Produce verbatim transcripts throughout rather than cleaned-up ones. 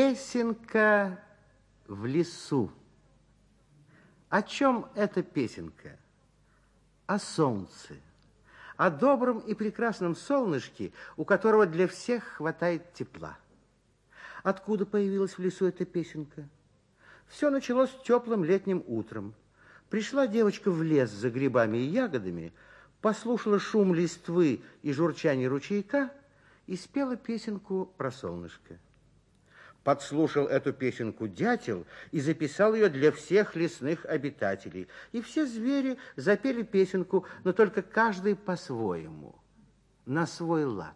Песенка в лесу. О чем эта песенка? О солнце, о добром и прекрасном солнышке, у которого для всех хватает тепла. Откуда появилась в лесу эта песенка? Все началось теплым летним утром. Пришла девочка в лес за грибами и ягодами, послушала шум листвы и журчание ручейка и спела песенку про солнышко. Подслушал эту песенку дятел и записал ее для всех лесных обитателей. И все звери запели песенку, но только каждый по-своему, на свой лад.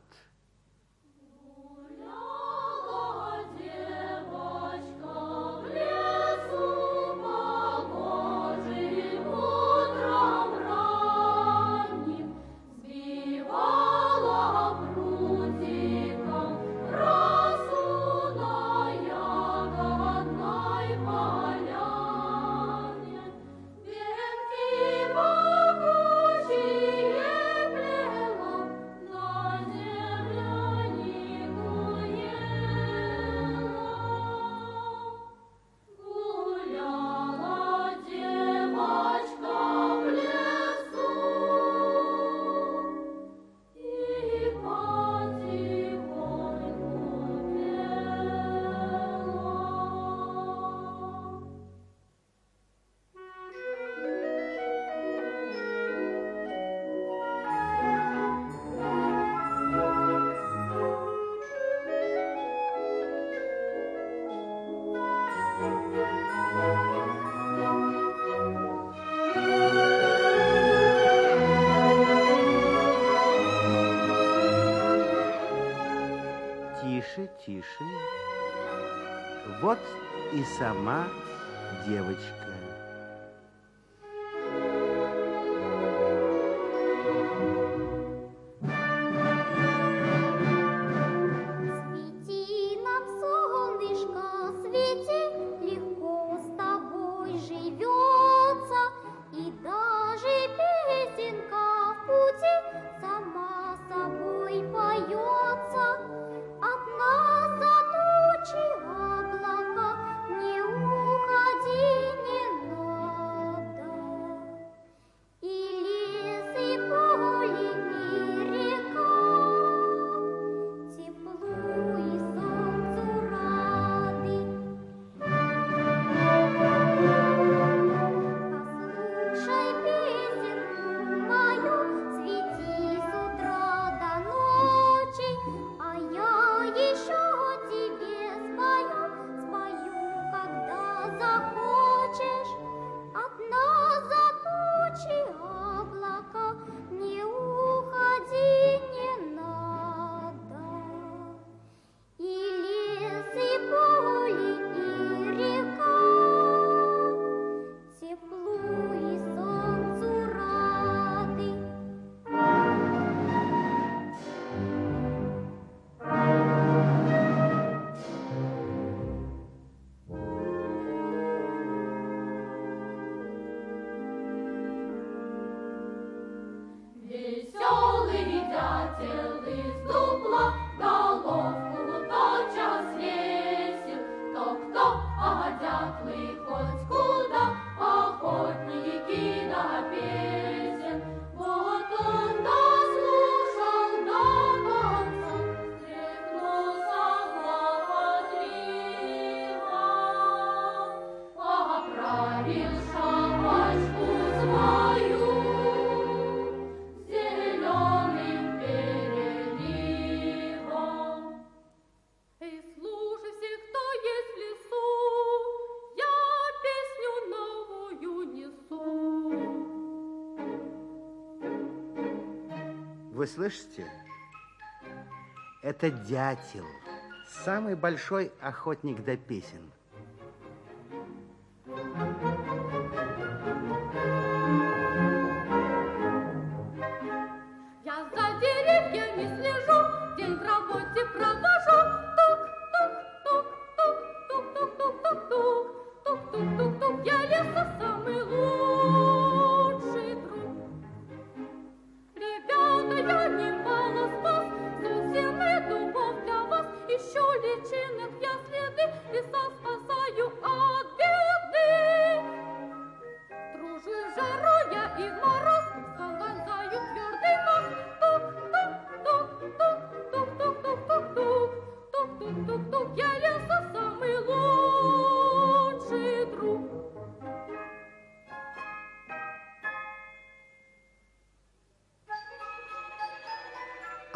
Тише, тише. Вот и сама девочка. Свети нам, солнышко, свети, легко с тобой живется, и даже песенка в пути сама собой поется. От нас за тучи облака не уходи, не надо. И лес, и поле, и река теплу и солнцу рады. Послушай песенку мою, свети с утра до ночи, а я еще тебе спою, спою, когда захочешь. От нас за тучи облака не уходи, не надо. И лес, и поле, и река теплу и солнцу рады. Веселый дятел из дупла головку тотчас свесил. Кто-кто, а дятлы хоть куда, охотники до песен. Вот он дослушал до конца, стряхнулся хлопотливо, оправил шапочку свою зеленым переливом. Эй, слушайся, кто есть в лесу, я песню новую несу. Вы слышите? Это дятел, самый большой охотник до песен. Я за деревьями слежу, день в работе провожу. Тук-тук-тук-тук-тук-тук-тук-тук-тук. Тук-тук-тук-тук, я леса самый лучший друг. Ребята, я немало спас, сосен и дубов для вас. Ищу личинок я следы,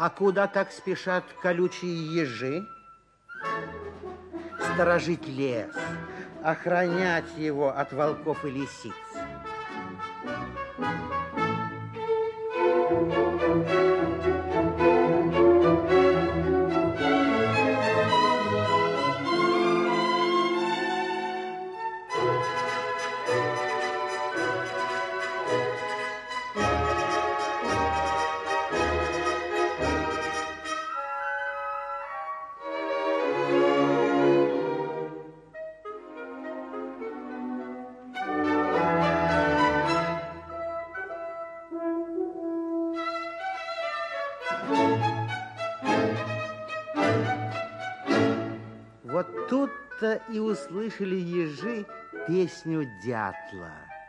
А куда так спешат колючие ежи? Сторожить лес, охранять его от волков и лисиц. Вот тут-то и услышали ежи песню дятла.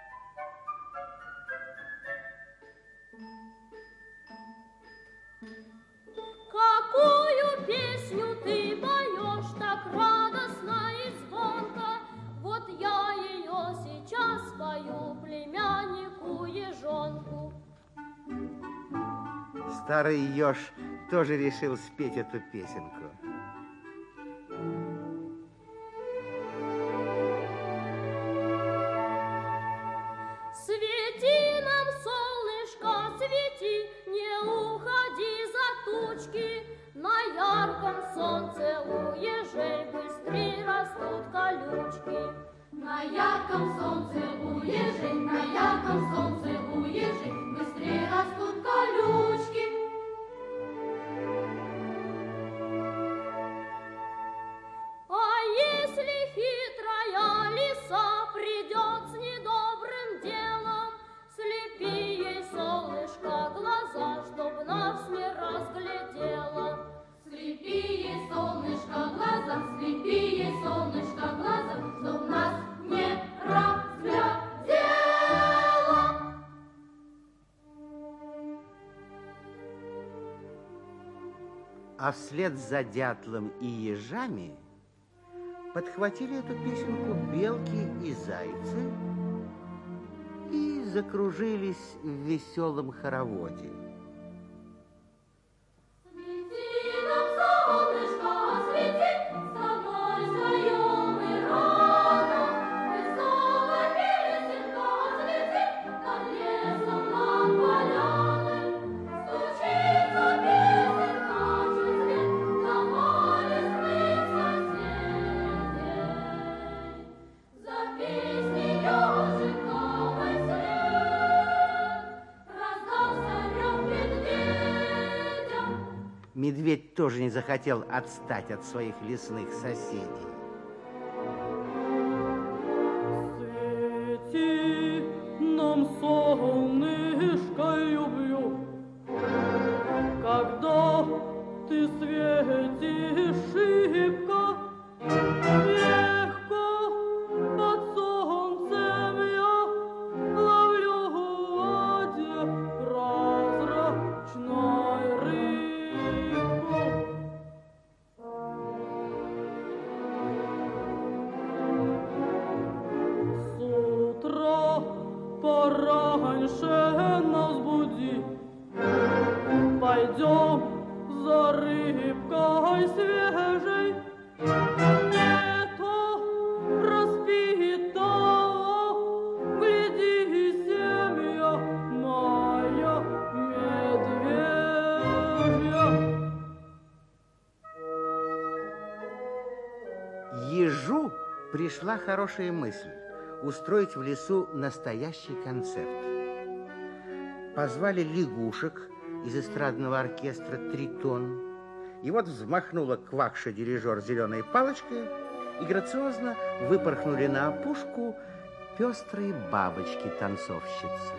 Какую песню ты поешь так радостно и звонко? Вот я ее сейчас пою племяннику ежонку. Старый еж тоже решил спеть эту песенку. Свети нам, солнышко, свети, не уходи за тучки. На ярком солнце у ежей быстрее растут колючки. На ярком солнце у ежей, на ярком солнце у ежей быстрее растут колючки. А если хитрая лиса придет с недобрым делом, слепи ей, солнышко, глаза, чтоб нас не разглядела. Слепи ей, солнышко, глаза, слепи ей, солнышко, глаза, чтоб нас не разглядела. А вслед за дятлом и ежами подхватили эту песенку белки и зайцы и закружились в веселом хороводе. Свети нам, солнышко, свети, с тобой встаем и рано. Веселая песенка взлетит над лесом, над поляной. Стучится песенка чуть свет на поле сных соседей. За песней ежиковой след раздался рев медведя. Медведь тоже не захотел отстать от своих лесных соседей. Свети нам, солнышко, люблю, когда ты светишь шибко, легко под солнцем я ловлю в воде прозрачной рыбку. С утра пораньше нас буди, пойдем за рыбкой свежей. Не то распита, гляди, семья моя медвежья. Ежу пришла хорошая мысль устроить в лесу настоящий концерт. Позвали лягушек из эстрадного оркестра «Тритон». И вот взмахнула квакша-дирижер зеленой палочкой, и грациозно выпорхнули на опушку пестрые бабочки-танцовщицы.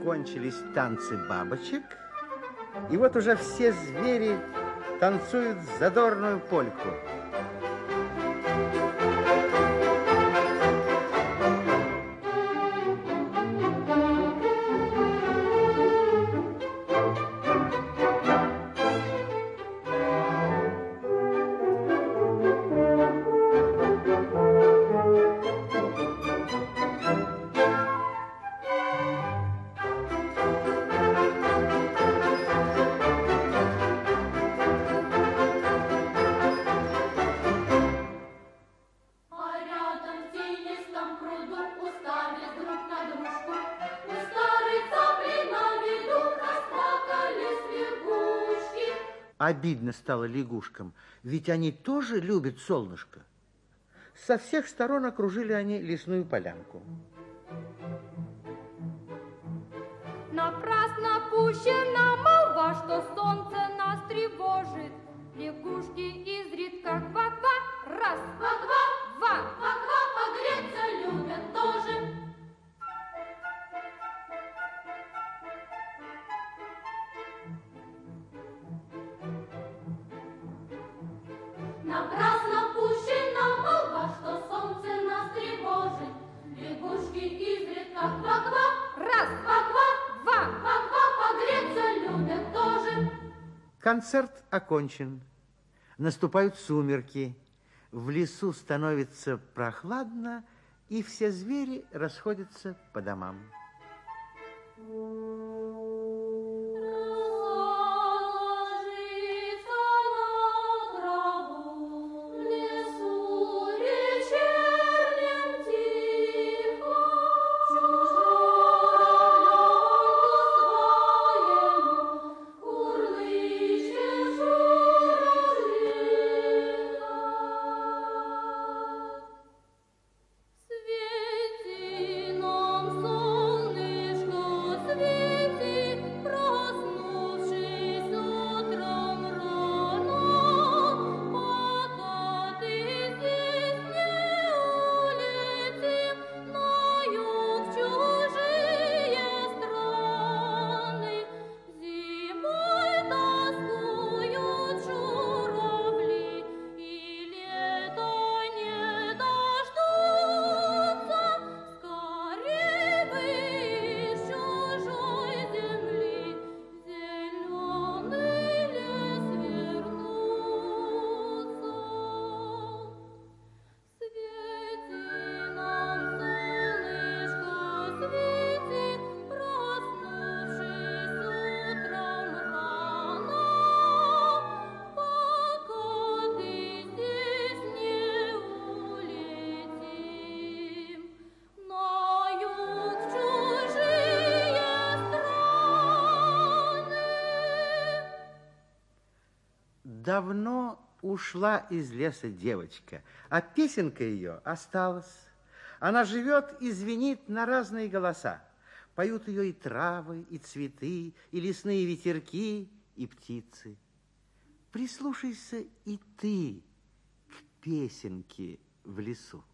кончились танцы бабочек, и вот уже все звери танцуют задорную польку. Обидно стало лягушкам, ведь они тоже любят солнышко. Со всех сторон окружили они лесную полянку. Напрасно пущена молва, что солнце нас тревожит. Лягушки изредка ква-ква, раз, ква-ква, два, ква-ква, погреться любят тоже. Напрасно пущена молва, что солнце нас тревожит. Лягушки изредка ква-ква, раз, ква-ква, два, ква-ква, погреться любят тоже. Концерт окончен. Наступают сумерки. В лесу становится прохладно, и все звери расходятся по домам. Давно ушла из леса девочка, а песенка ее осталась. Она живет и звенит на разные голоса. Поют ее и травы, и цветы, и лесные ветерки, и птицы. Прислушайся и ты к песенке в лесу.